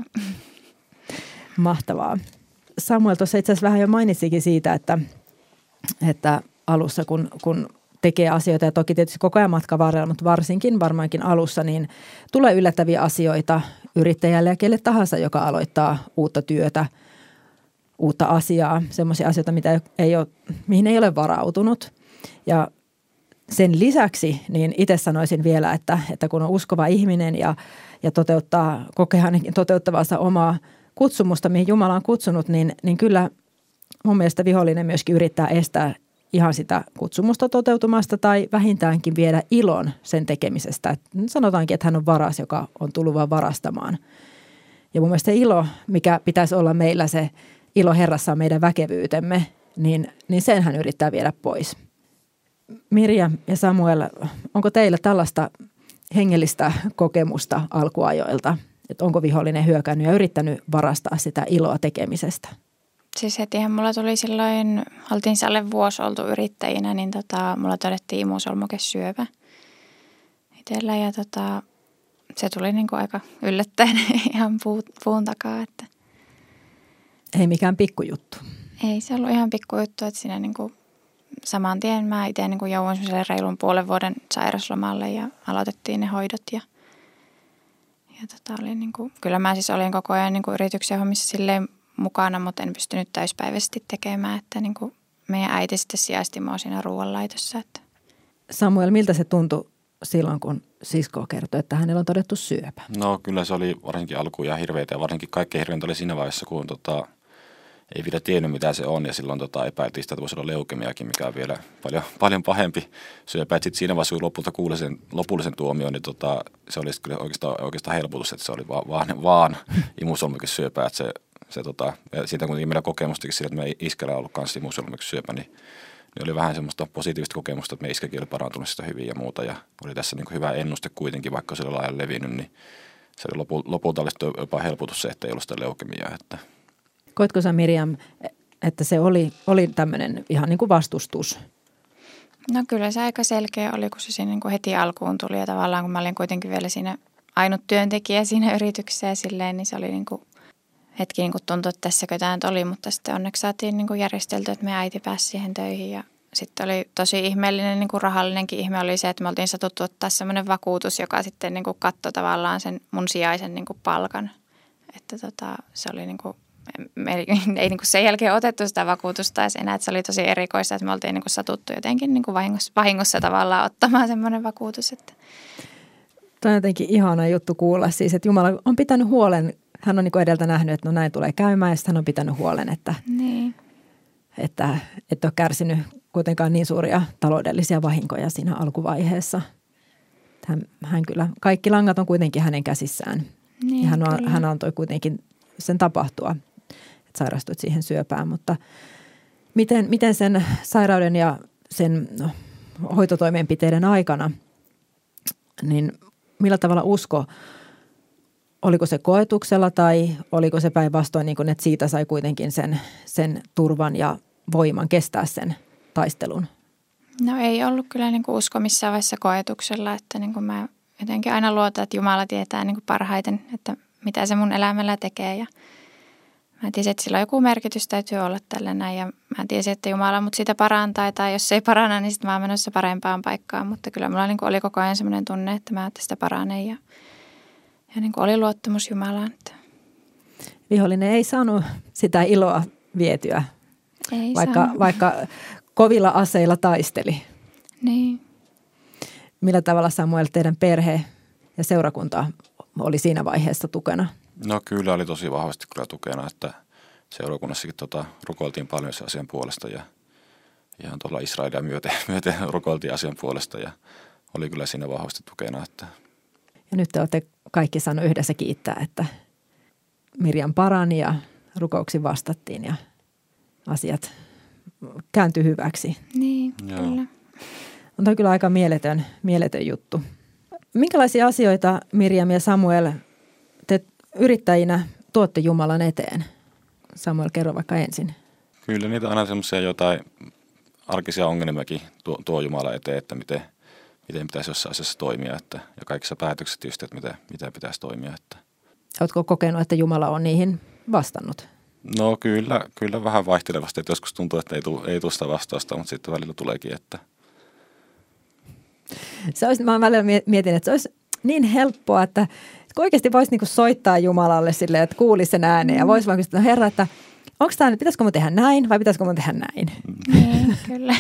B: Mahtavaa. Samuel tuossa itse asiassa vähän jo mainitsikin siitä, että, että alussa kun, kun tekee asioita ja toki tietysti koko ajan matkan varrella, mutta varsinkin varmaankin alussa, niin tulee yllättäviä asioita yrittäjälle ja kelle tahansa, joka aloittaa uutta työtä, uutta asiaa, semmoisia asioita, mitä ei ole, mihin ei ole varautunut. Ja sen lisäksi niin itse sanoisin vielä, että, että kun on uskova ihminen ja, ja toteuttaa, kokee ainakin toteuttavansa omaa kutsumusta, mihin Jumala on kutsunut, niin, niin kyllä mun mielestä vihollinen myöskin yrittää estää ihan sitä kutsumusta toteutumasta tai vähintäänkin viedä ilon sen tekemisestä. Et sanotaankin, että hän on varas, joka on tullut vaan varastamaan. Ja mun mielestä se ilo, mikä pitäisi olla meillä se ilo Herrassa on meidän väkevyytemme, niin, niin sen hän yrittää viedä pois. Mirja ja Samuel, onko teillä tällaista hengellistä kokemusta alkuajoilta? Että onko vihollinen hyökännyt ja yrittänyt varastaa sitä iloa tekemisestä?
C: Siis hetihän mulla tuli silloin, oltiin alle vuosi oltu yrittäjinä, niin tota, mulla todettiin imusolmukesyöpä itsellä ja tota, se tuli niinku aika yllättäen ihan puun, puun takaa. Että.
B: Ei mikään pikkujuttu.
C: Ei se ollut ihan pikkujuttu, että siinä niinku saman tien mä itse niin kuin jouduin semmoiselle reilun puolen vuoden sairaslomalle ja aloitettiin ne hoidot. Ja, ja tota oli niin kuin, kyllä mä siis olin koko ajan niin kuin yrityksen hommissa silleen mukana, mutta en pystynyt täyspäiväisesti tekemään, että niin kuin meidän äiti sitten sijaisti mua siinä ruoanlaitossa. Että.
B: Samuel, miltä se tuntui silloin, kun sisko kertoi, että hänellä on todettu syöpä?
D: No kyllä se oli varsinkin alkuun ja hirveitä ja varsinkin kaikkein hirveintä oli siinä vaiheessa, kun tota, ei vielä tiennyt mitä se on ja silloin tota, epäiltiin sitä, että voisi olla leukemiakin, mikä on vielä paljon, paljon pahempi syöpä. Sitten siinä vaiheessa, kun lopulta kuuli sen lopullisen tuomion, niin tota, se oli kyllä oikeastaan, oikeastaan helpotus, että se oli vaan, vaan, vaan imusolmukesyöpä. Että se, se, tota, siitä kuitenkin meillä kokemustakin sillä, että meidän iskällä on ollut kanssa imusolmukesyöpä, niin niin oli vähän semmoista positiivista kokemusta, että me iskäkin oli parantunut sitä hyvin ja muuta. Ja oli tässä niin kuin hyvä ennuste kuitenkin, vaikka se oli laajan levinnyt, niin se oli lopu, lopulta olisi jopa helpotus se, että ei ollut sitä leukemiaa. Että.
B: Koitko sä, Mirjam, että se oli, oli tämmöinen ihan niin kuin vastustus?
C: No kyllä se aika selkeä oli, kun se siinä niin kuin heti alkuun tuli. Ja tavallaan kun mä olin kuitenkin vielä siinä ainut työntekijä siinä yrityksessä ja silleen, niin se oli niin kuin hetki niin kuin tuntui, että tässäkö tämä nyt oli, mutta sitten onneksi saatiin niin kuin järjesteltyä, että meidän äiti pääsi siihen töihin. Ja sitten oli tosi ihmeellinen, niin kuin rahallinenkin ihme oli se, että me oltiin satuttu ottaa semmoinen vakuutus, joka sitten niin kuin katsoi tavallaan sen mun sijaisen niin kuin palkan. Että tota, se oli niin kuin, me ei, ei niin kuin sen jälkeen otettu sitä vakuutusta edes enää, että se oli tosi erikoista, että me oltiin niin kuin satuttu jotenkin niin kuin vahingossa, vahingossa tavallaan ottamaan semmoinen vakuutus. Että.
B: Tämä on jotenkin ihana juttu kuulla siis, että Jumala on pitänyt huolen. Hän on niin kuin edeltä nähnyt, että no näin tulee käymään ja hän on pitänyt huolen, että,
C: niin.
B: että et ole kärsinyt kuitenkaan niin suuria taloudellisia vahinkoja siinä alkuvaiheessa. Hän, hän kyllä, kaikki langat on kuitenkin hänen käsissään.
C: Niin,
B: ja hän, on, hän antoi kuitenkin sen tapahtua, että sairastuit siihen syöpään. Mutta miten, miten sen sairauden ja sen no, hoitotoimenpiteiden aikana, niin millä tavalla usko, oliko se koetuksella tai oliko se päinvastoin, niin kuin, että siitä sai kuitenkin sen, sen turvan ja voiman kestää sen taistelun?
C: No ei ollut kyllä niin kuin usko missään vaiheessa koetuksella, että niin kuin mä jotenkin aina luotan, että Jumala tietää niin kuin parhaiten, että mitä se mun elämällä tekee. Ja mä tiesin, että sillä on joku merkitys, täytyy olla tällä näin. Ja mä tiesin, että Jumala mut sitä parantaa tai jos se ei parana, niin sitten mä oon menossa parempaan paikkaan. Mutta kyllä mulla niin kuin oli koko ajan sellainen tunne, että mä tästä paranen ja Ja niin kuin oli luottamus Jumalaan.
B: Vihollinen ei saanut sitä iloa vietyä,
C: ei
B: vaikka, vaikka kovilla aseilla taisteli.
C: Niin.
B: Millä tavalla, Samuel, teidän perhe ja seurakunta oli siinä vaiheessa tukena?
D: No kyllä oli tosi vahvasti kyllä tukena, että seurakunnassakin tota, rukoiltiin paljon sen asian puolesta ja ihan tuolla Israelia myöten, myöten rukoiltiin asian puolesta ja oli kyllä siinä vahvasti tukena, että.
B: Ja nyt te olette kaikki saanut yhdessä kiittää, että Mirjam parani ja rukouksiin vastattiin ja asiat kääntyi hyväksi.
C: Niin,
D: Joo.
C: kyllä.
B: On toi kyllä aika mieletön, mieletön juttu. Minkälaisia asioita, Mirjam ja Samuel, te yrittäjinä tuotte Jumalan eteen? Samuel, kerro vaikka ensin.
D: Kyllä niitä aina semmoisia jotain arkisia ongelmiakin tuo, tuo Jumala eteen, että miten miten pitäisi jossain asiassa toimia että, ja kaikissa päätöksissä tietysti, että miten, miten pitäisi toimia. Että.
B: Oletko kokenut, että Jumala on niihin vastannut?
D: No kyllä, kyllä vähän vaihtelevasti, että joskus tuntuu, että ei tule, ei tule sitä vastausta, mutta sitten välillä tuleekin, että.
B: Se olisi, mä välillä mietin, että se olisi niin helppoa, että oikeasti voisi niinku soittaa Jumalalle silleen, että kuulisi sen ääneen ja voisi vaan kysyä, no Herra, että onko tämä nyt, pitäisikö mun tehdä näin vai pitäisikö mun tehdä näin?
C: Niin, kyllä.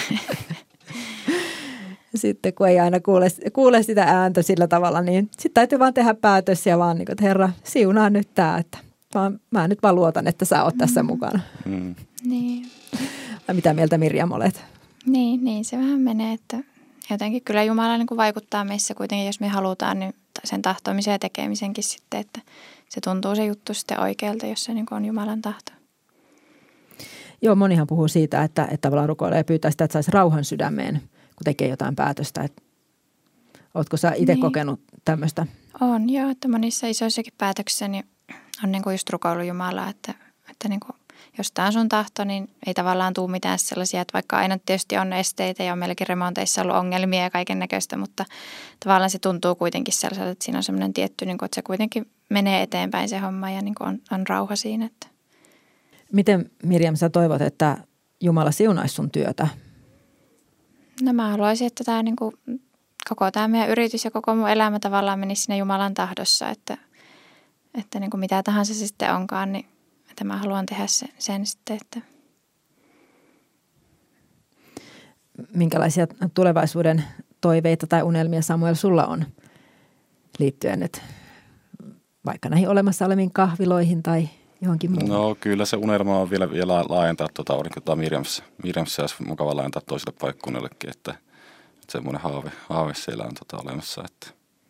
B: Sitten kun ei aina kuule, kuule sitä ääntä sillä tavalla, niin sitten täytyy vaan tehdä päätös ja vaan, niin kuin, että Herra, siunaa nyt tämä, että vaan, mä nyt vaan luotan, että sä oot tässä mukana.
D: Mm.
C: Niin.
B: Ja mitä mieltä Mirjam olet?
C: Niin, niin se vähän menee, että jotenkin kyllä Jumala niin kuin vaikuttaa meissä kuitenkin, jos me halutaan niin sen tahtomisen ja tekemisenkin sitten, että se tuntuu se juttu sitten oikealta, jos se niin kuin on Jumalan tahto.
B: Joo, monihan puhuu siitä, että, että tavallaan rukoilee ja pyytää sitä, että saisi rauhan sydämeen, kun tekee jotain päätöstä. Et, ootko sä itse niin. kokenut tämmöistä?
C: On joo, että monissa isoissakin päätöksissä niin on niin kuin just rukoillut Jumalaa, että, että niin kuin, jos tämä on sun tahto, niin ei tavallaan tule mitään sellaisia, että vaikka aina tietysti on esteitä ja on meilläkin remonteissa ollut ongelmia ja kaiken näköistä, mutta tavallaan se tuntuu kuitenkin sellaiselta, että siinä on semmoinen tietty, niin kuin, että se kuitenkin menee eteenpäin se homma ja niin kuin on, on rauha siinä. Että.
B: Miten, Mirjam, sä toivot, että Jumala siunaisi sun työtä?
C: No mä haluaisin, että tämä niin kuin, koko tämä meidän yritys ja koko mun elämä tavallaan menisi siinä Jumalan tahdossa, että, että niin kuin mitä tahansa se sitten onkaan, niin että mä haluan tehdä sen, sen sitten, että
B: minkälaisia tulevaisuuden toiveita tai unelmia, Samuel, sulla on liittyen nyt vaikka näihin olemassa oleviin kahviloihin tai johonkin muuhun?
D: No kyllä se unelma on vielä, vielä laajentaa tuota, oliko tuota Mirjamissa. Mirjamissa olisi mukava laajentaa toiselle paikkuunnellekin, että, että semmoinen haave, haave siellä on tuota olemassa. Että.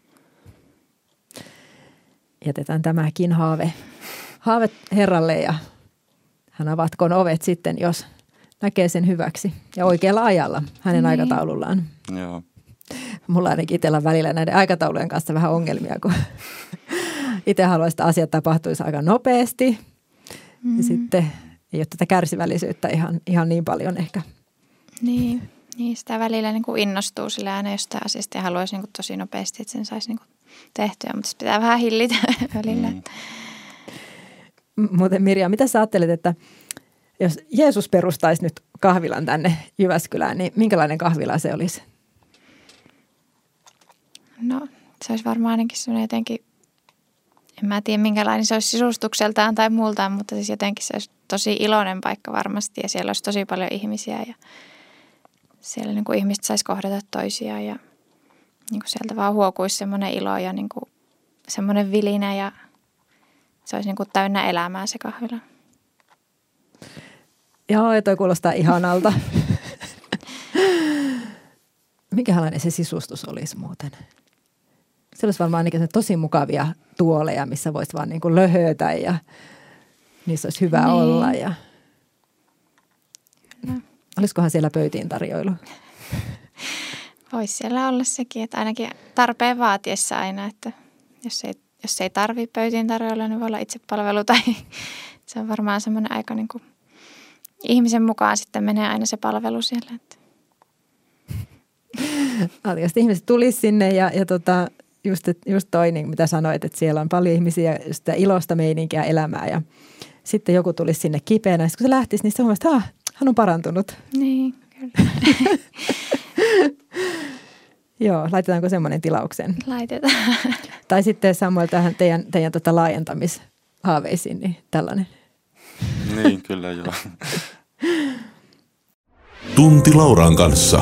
B: Jätetään tämäkin haave, haave Herralle ja hän avatkoon ovet sitten, jos näkee sen hyväksi ja oikealla ajalla hänen niin. aikataulullaan.
D: Joo.
B: Mulla ainakin itsellä välillä näiden aikataulujen kanssa vähän ongelmia, kun itse haluaisin, että asiat tapahtuisi aika nopeasti. Mm-hmm. Ja sitten ei ole tätä kärsivällisyyttä ihan, ihan niin paljon ehkä.
C: Niin, niin sitä välillä niin kuin innostuu sillä aina jostain asiasta ja haluaisi niin kuin tosi nopeasti, että sen saisi niin kuin tehtyä, mutta se pitää vähän hillitä välillä. Mm.
B: Muuten Mirja, mitä sä ajattelet, että jos Jeesus perustaisi nyt kahvilan tänne Jyväskylään, niin minkälainen kahvila se olisi?
C: No se olisi varmaan ainakin semmoinen jotenkin, en mä tiedä minkälainen se olisi sisustukseltaan tai muultaan, mutta siis jotenkin se olisi tosi iloinen paikka varmasti ja siellä olisi tosi paljon ihmisiä ja siellä niin kuin ihmiset saisi kohdata toisiaan ja niin kuin sieltä vaan huokuisi semmoinen ilo ja niin kuin semmoinen vilinä ja se olisi niin kuin täynnä elämää se kahvila.
B: Joo, ja toi kuulostaa ihanalta. Minkälainen se sisustus olisi muuten? Se olisi varmaan ainakin tosi mukavia tuoleja, missä voisi vaan niin kuin löhötä ja niissä olisi hyvä niin. olla. Ja no. Olisikohan siellä pöytiin tarjoilu?
C: Voisi siellä olla sekin, että ainakin tarpeen vaatiessa aina, että jos ei, jos ei tarvitse pöytiin tarjoilla, niin voi olla itsepalvelu tai se on varmaan semmoinen aika niin kuin ihmisen mukaan sitten menee aina se palvelu siellä. Että.
B: Jos ihmiset tulisi sinne ja, ja tota, just, just toi, niin mitä sanoit, että siellä on paljon ihmisiä, sitä ilosta meininkiä, elämää ja sitten joku tulisi sinne kipeänä. Sitten kun se lähtisi, niin se huomasi, että hän on parantunut.
C: Niin, kyllä.
B: Joo, laitetaanko semmoinen tilaukseen?
C: Laitetaan.
B: Tai sitten Samuel tähän teidän, teidän tota laajentamishaaveisiin, niin tällainen.
D: Niin, kyllä joo.
A: Tunti Lauran kanssa.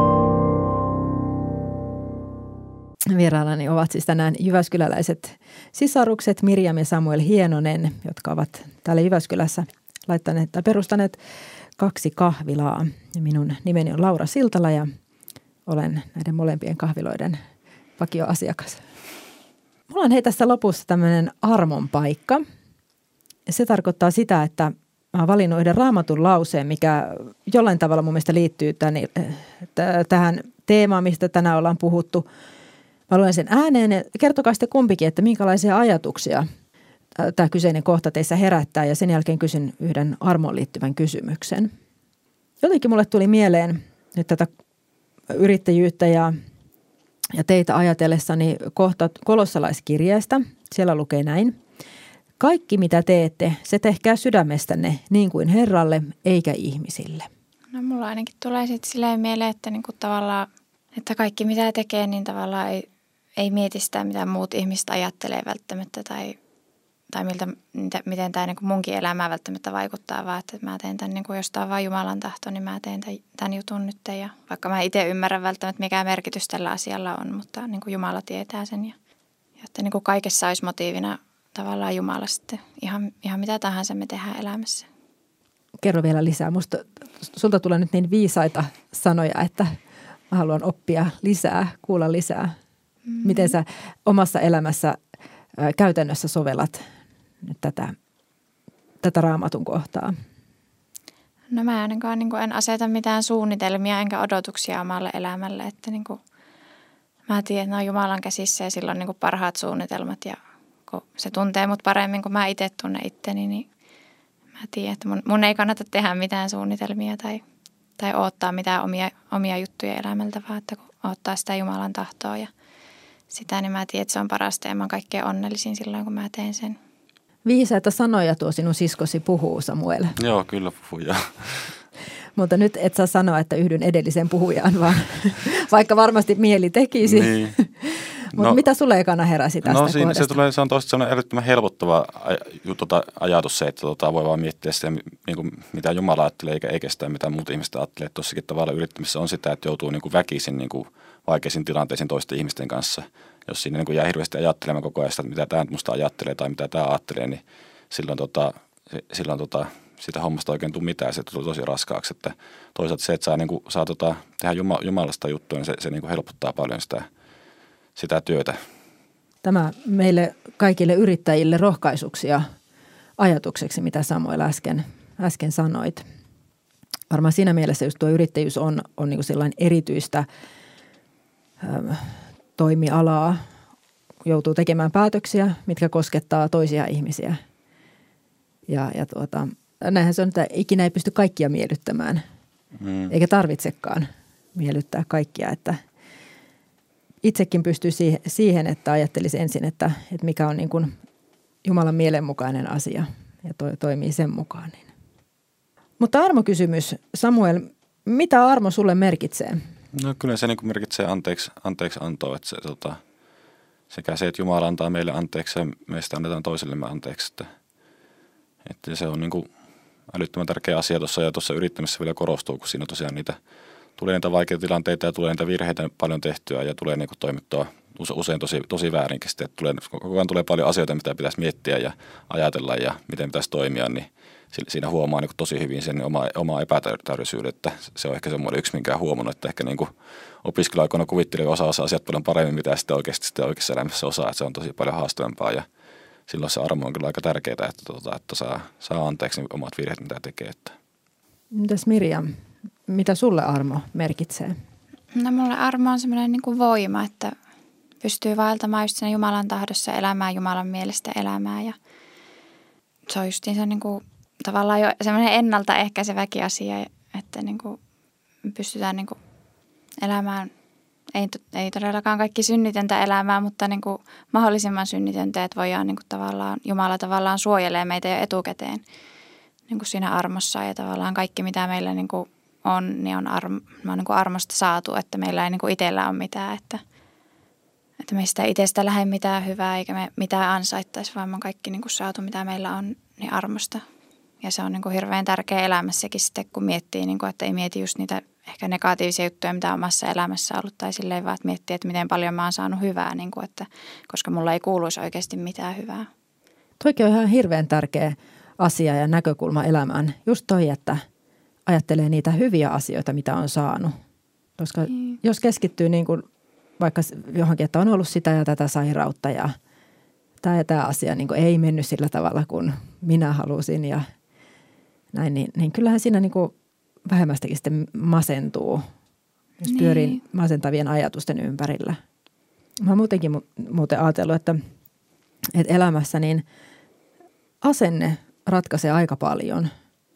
B: Vieraillani ovat siis tänään jyväskyläläiset sisarukset Mirjam ja Samuel Hienonen, jotka ovat täällä Jyväskylässä laittaneet tai perustaneet kaksi kahvilaa. Ja minun nimeni on Laura Siltala ja olen näiden molempien kahviloiden vakioasiakas. Mulla on hei tässä lopussa tämmöinen armon paikka. Se tarkoittaa sitä, että mä oon valinnut yhden raamatun lauseen, mikä jollain tavalla mun mielestä liittyy tämän, tähän teemaan, mistä tänään ollaan puhuttu. Mä luen sen ääneen ja kertokaa sitten kumpikin, että minkälaisia ajatuksia tämä kyseinen kohta teissä herättää ja sen jälkeen kysyn yhden armoon liittyvän kysymyksen. Jotenkin mulle tuli mieleen nyt tätä yrittäjyyttä ja, ja teitä ajatellessani kohta kolossalaiskirjeestä. Siellä lukee näin. Kaikki mitä teette, se tehkää sydämestänne niin kuin Herralle eikä ihmisille.
C: No mulla ainakin tulee sitten silleen mieleen, että niinku tavallaan, että kaikki mitä tekee, niin tavallaan ei, ei mieti sitä, mitä muut ihmiset ajattelee välttämättä tai, tai miltä, miten tämä niinku munkin elämää välttämättä vaikuttaa, vaan että mä teen tämän, niinku, jos tämä on vaan Jumalan tahto, niin mä teen tämän jutun nyt. Ja vaikka mä itse ymmärrän välttämättä, mikä merkitys tällä asialla on, mutta niinku Jumala tietää sen. Ja, ja että niinku kaikessa olisi motiivina tavallaan Jumala sitten, ihan, ihan mitä tahansa me tehdään elämässä.
B: Kerro vielä lisää. Musta sulta tulee nyt niin viisaita sanoja, että mä haluan oppia lisää, kuulla lisää. Mm-hmm. Miten sä omassa elämässä ä, käytännössä sovellat nyt tätä, tätä raamatun kohtaa?
C: No mä ainakaan niin en aseta mitään suunnitelmia enkä odotuksia omalle elämälle. Että niin kuin, mä tiedän, että ne on Jumalan käsissä ja silloin niin parhaat suunnitelmat ja kun se tuntee mut paremmin kuin mä itse tunnen itteni, niin mä tiedän, että mun, mun ei kannata tehdä mitään suunnitelmia tai, tai odottaa mitään omia, omia juttuja elämältä, vaan että kun odottaa sitä Jumalan tahtoa ja sitä, niin mä tiedän, että se on parasta ja mä oon kaikkein onnellisin silloin, kun mä teen sen.
B: Viisaita sanoja tuo sinun siskosi puhuu, Samuel.
D: Joo, kyllä puhuu, joo.
B: Mutta nyt et saa sanoa, että yhdyn edelliseen puhujaan, vaan vaikka varmasti mieli tekisi.
D: Niin.
B: Mutta no, mitä sulle ekana heräsi tästä
D: no, siinä,
B: kohdasta?
D: se, tulee, se on tosi sellainen erittäin helpottava aj- tota, ajatus se, että tota, voi vaan miettiä sitä, niin kuin, mitä Jumala ajattelee, eikä, eikä sitä, mitä muut ihmiset ajattelee. Tuossakin tavalla yrittämisessä on sitä, että joutuu niin kuin väkisin niin kuin vaikeisiin tilanteisiin toisten ihmisten kanssa. Jos siinä niin kuin jää hirveästi ajattelemaan koko ajan sitä, että mitä tämä musta ajattelee tai mitä tämä ajattelee, niin silloin, tota, silloin tota, sitä hommasta oikein tule mitään. Se tulee tosi raskaaksi. Että toisaalta se, että saa, niin kuin, saa tota, tehdä Jumalasta juttua, niin se, se niin kuin helpottaa paljon sitä, sitä työtä.
B: Tämä meille kaikille yrittäjille rohkaisuksi ja ajatukseksi, mitä Samuel äsken, äsken sanoit. Varmaan siinä mielessä just tuo yrittäjyys on, on niin kuin sellainen erityistä ö, toimialaa. Joutuu tekemään päätöksiä, mitkä koskettaa toisia ihmisiä. Ja, ja tuota, näinhän se on, että ikinä ei pysty kaikkia miellyttämään, mm. eikä tarvitsekaan miellyttää kaikkia, että itsekin pystyy siihen, että ajattelisi ensin, että, että mikä on niin kuin Jumalan mielenmukainen asia ja to, toimii sen mukaan. Niin. Mutta armokysymys, Samuel, mitä armo sulle merkitsee?
D: No kyllä se niin kuin merkitsee anteeksi, anteeksi antoa, että se, tota, sekä se, että Jumala antaa meille anteeksi ja meistä annetaan toisillemme anteeksi. Että, että se on niin kuin älyttömän tärkeä asia tuossa ja tuossa yrittämisessä vielä korostuu, kun siinä tosiaan niitä tulee niitä vaikeita tilanteita ja tulee niitä virheitä paljon tehtyä ja tulee niin kuin toimittua usein tosi, tosi väärinkin sitten. Että tulee, koko ajan tulee paljon asioita, mitä pitäisi miettiä ja ajatella ja miten pitäisi toimia, niin siinä huomaa niin kuin tosi hyvin sen oma, oma epätäydellisyyden, että se on ehkä semmoinen yksi, minkä huomannut, että ehkä niin kuin opiskeluaikoina kuvittelin osa osa asiat paljon paremmin, mitä sitten oikeasti sitten oikeassa elämässä osaa, että se on tosi paljon haastavampaa ja silloin se armo on kyllä aika tärkeää, että, tuota, että saa, saa anteeksi omat virheet, mitä tekee. Että.
B: Mitäs Mirjam? Mitä sulle armo merkitsee?
C: No mulle armo on semmoinen niin kuin voima, että pystyy vaeltamaan just siinä Jumalan tahdossa elämään, Jumalan mielestä elämää. Ja se on justiinsa niin kuin tavallaan jo semmoinen ennaltaehkäiseväkin asia, että niin kuin pystytään niin kuin elämään, ei, ei todellakaan kaikki synnitöntä elämää, mutta niin kuin mahdollisimman synnitöntä, että voidaan niin kuin tavallaan, Jumala tavallaan suojelee meitä jo etukäteen niin kuin siinä armossa ja tavallaan kaikki mitä meillä niin kuin on, niin on, armo, on niin kuin armosta saatu, että meillä ei niin kuin itsellä ole mitään, että, että meistä ei itsestä lähde mitään hyvää eikä me mitään ansaittaisi, vaan me on kaikki niin kuin saatu, mitä meillä on, niin armosta. Ja se on niin kuin hirveän tärkeä elämässäkin sitten, kun miettii, niin kuin, että ei mieti just niitä ehkä negatiivisia juttuja, mitä omassa elämässä on ollut, tai silleen vaan, että miettii, että miten paljon mä oon saanut hyvää, niin kuin, että, koska mulla ei kuuluisi oikeasti mitään hyvää.
B: Toikin on ihan hirveän tärkeä asia ja näkökulma elämään. Just toi, että ajattelee niitä hyviä asioita, mitä on saanut. Koska mm. jos keskittyy niin kuin vaikka johonkin, että on ollut sitä ja tätä sairautta ja tämä ja tämä asia niin kuin ei mennyt sillä tavalla, kun minä halusin ja näin, niin, niin kyllähän siinä niin kuin vähemmästäkin sitten masentuu, jos niin. pyörii masentavien ajatusten ympärillä. Mä oon muutenkin muuten ajatellut, että, että elämässä niin asenne ratkaisee aika paljon.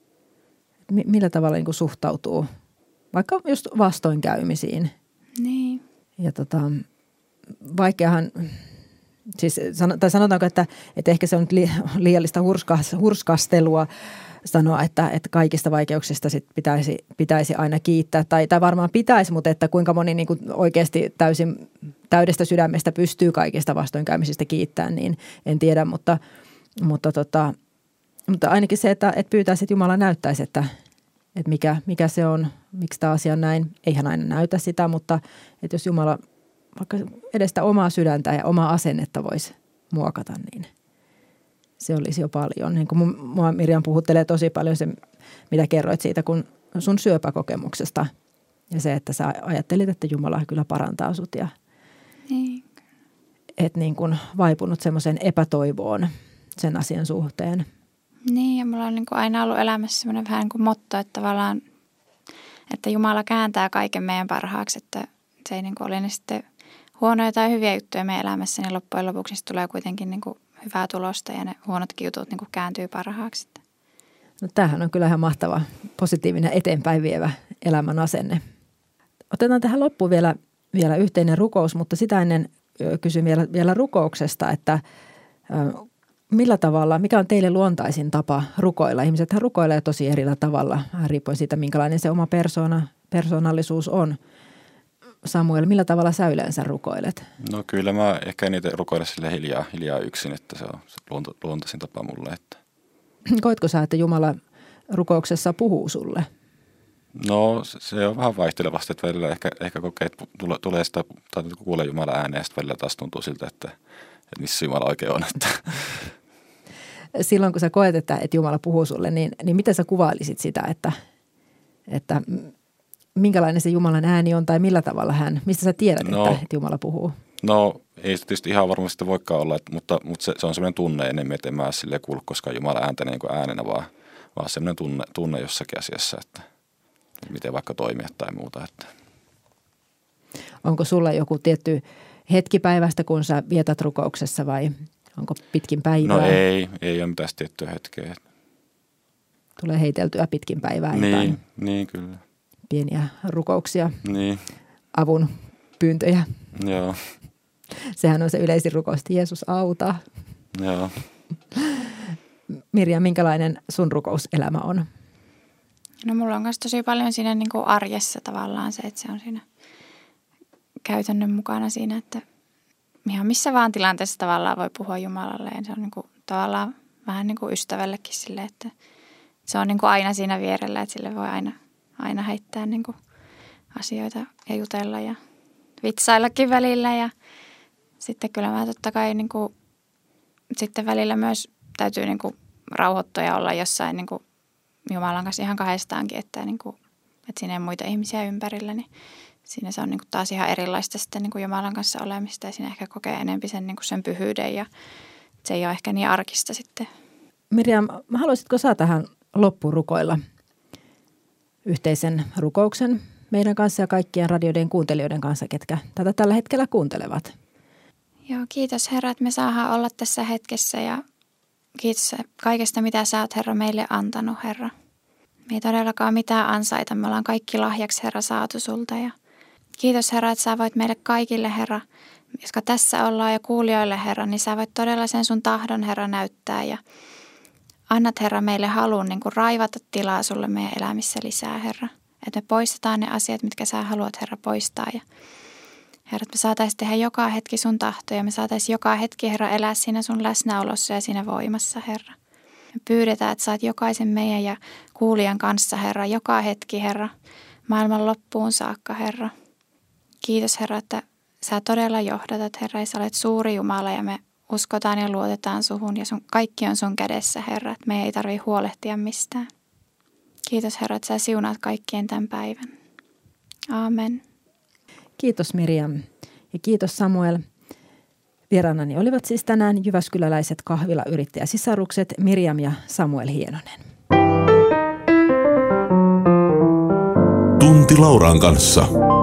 B: Millä tavalla niin kuin suhtautuu vaikka just vastoinkäymisiin.
C: Niin.
B: Ja tota, vaikeahan, siis tai sanotaanko, että, että ehkä se on liiallista hurskastelua sanoa, että, että kaikista vaikeuksista sit pitäisi, pitäisi aina kiittää. Tai, tai varmaan pitäisi, mutta että kuinka moni niin kuin oikeasti täysin täydestä sydämestä pystyy kaikista vastoinkäymisistä kiittämään, niin en tiedä. Mutta, mutta, tota, mutta ainakin se, että, että pyytäisi, että Jumala näyttäisi, että, että mikä, mikä se on, miksi tämä asia on näin. Eihän aina näytä sitä, mutta että jos Jumala vaikka edestä omaa sydäntä ja omaa asennetta voisi muokata, niin se olisi jo paljon. Niin kuin mua Mirjam puhuttelee tosi paljon se, mitä kerroit siitä, kun sun syöpäkokemuksesta ja se, että sä ajattelit, että Jumala kyllä parantaa sut ja
C: niin.
B: et niin kuin vaipunut semmoisen epätoivoon sen asian suhteen.
C: Niin ja mulla on niin kuin aina ollut elämässä semmoinen vähän niin kuin motto, että tavallaan, että Jumala kääntää kaiken meidän parhaaksi, että se ei niin kuin ole ne sitten huonoja tai hyviä juttuja meidän elämässä, niin loppujen lopuksi niin tulee kuitenkin niin kuin hyvää tulosta ja ne huonotkin jutut niin kuin kääntyy parhaaksi.
B: No tämähän on kyllä ihan mahtava, positiivinen eteenpäin vievä elämän asenne. Otetaan tähän loppuun vielä, vielä yhteinen rukous, mutta sitä ennen kysyn vielä, vielä rukouksesta, että Millä tavalla, mikä on teille luontaisin tapa rukoilla? Ihmisethän rukoilee tosi erillä tavalla, riippuen siitä, minkälainen se oma persoona, persoonallisuus on. Samuel, millä tavalla sä yleensä rukoilet?
D: No kyllä mä ehkä niitä rukoile sille hiljaa, hiljaa yksin, että se on se luonto, luontaisin tapa mulle. Että.
B: Koitko sä, että Jumala rukouksessa puhuu sulle?
D: No se on vähän vaihtelevasti, että välillä ehkä, ehkä kokee, että tule, tulee sitä, tai kuulee Jumala ääneen, ja sitten välillä taas tuntuu siltä, että, että missä Jumala oikein on. Että.
B: Silloin kun sä koet, että, että Jumala puhuu sulle, niin, niin miten sä kuvailisit sitä, että, että minkälainen se Jumalan ääni on tai millä tavalla hän, mistä sä tiedät, no, että, että Jumala puhuu?
D: No ei se tietysti ihan varmasti voikaan olla, että, mutta, mutta se, se on semmoinen tunne enemmän, että en mä silleen kuulu koskaan Jumala ääntä niin kuin äänenä, vaan, vaan semmoinen tunne, tunne jossakin asiassa, että miten vaikka toimia tai muuta. Että.
B: Onko sulla joku tietty hetki päivästä, kun sä vietät rukouksessa vai onko pitkin päivää?
D: No ei, ei ole mitään tiettyä hetkeä.
B: Tulee heiteltyä pitkin päivää
D: niin,
B: jotain
D: niin, kyllä.
B: Pieniä rukouksia,
D: niin.
B: Avun pyyntöjä.
D: Joo.
B: Sehän on se yleisin rukous, että Jeesus auta.
D: Joo.
B: Mirja, minkälainen sun rukouselämä on?
C: No mulla on myös tosi paljon siinä niin kuin arjessa tavallaan se, että se on siinä käytännön mukana siinä, että ihan missä vaan tilanteessa tavallaan voi puhua Jumalalle. Ja se on niin kuin, tavallaan vähän niin kuin ystävällekin sille, että se on niin kuin aina siinä vierellä, että sille voi aina, aina heittää niin kuin asioita ja jutella ja vitsaillakin välillä. Ja sitten kyllä mä totta kai niin kuin, sitten välillä myös täytyy niin kuin rauhoittua ja olla jossain niin kuin Jumalan kanssa ihan kahdestaankin, että, niin kuin, että siinä ei muita ihmisiä ympärillä, niin siinä se on niin kuin taas ihan erilaista sitten niin kuin Jumalan kanssa olemista ja siinä ehkä kokee enemmän sen, niin kuin sen pyhyyden ja se ei ole ehkä niin arkista sitten.
B: Mirjam, haluaisitko sä tähän loppuun rukoilla yhteisen rukouksen meidän kanssa ja kaikkien radioiden kuuntelijoiden kanssa, ketkä tätä tällä hetkellä kuuntelevat?
C: Joo, kiitos Herra, että me saadaan olla tässä hetkessä ja kiitos kaikesta, mitä sä oot, Herra, meille antanut, Herra. Me ei todellakaan mitään ansaita. Me ollaan kaikki lahjaksi, Herra, saatu sulta. Ja kiitos, Herra, että sä voit meille kaikille, Herra, jotka tässä ollaan ja kuulijoille, Herra, niin sä voit todella sen sun tahdon, Herra, näyttää. Ja annat, Herra, meille halun niin kuin raivata tilaa sulle meidän elämissä lisää, Herra. Että me poistetaan ne asiat, mitkä sä haluat, Herra, poistaa. Ja Herra, että me saataisiin tehdä joka hetki sun tahtoja. Me saataisiin joka hetki, Herra, elää siinä sun läsnäolossa ja siinä voimassa, Herra. Me pyydetään, että saat jokaisen meidän ja kuulijan kanssa, Herra, joka hetki, Herra, maailman loppuun saakka, Herra. Kiitos, Herra, että sä todella johdatat, Herra, ja sä olet suuri Jumala ja me uskotaan ja luotetaan suhun ja sun, kaikki on sun kädessä, Herra, että me ei tarvitse huolehtia mistään. Kiitos, Herra, että sä siunaat kaikkien tämän päivän. Aamen.
B: Kiitos Mirjam ja kiitos Samuel. Vieraanani olivat siis tänään jyväskyläläiset kahvilayrittäjäsisarukset Mirjam ja Samuel Hienonen.
A: Tunti Lauran kanssa.